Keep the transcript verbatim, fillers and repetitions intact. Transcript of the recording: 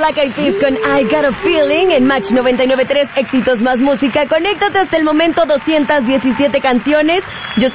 Black Eyed Peas con I Got a Feeling en Match noventa y nueve punto tres, éxitos más música. Conéctate hasta el momento, doscientas diecisiete canciones. Yo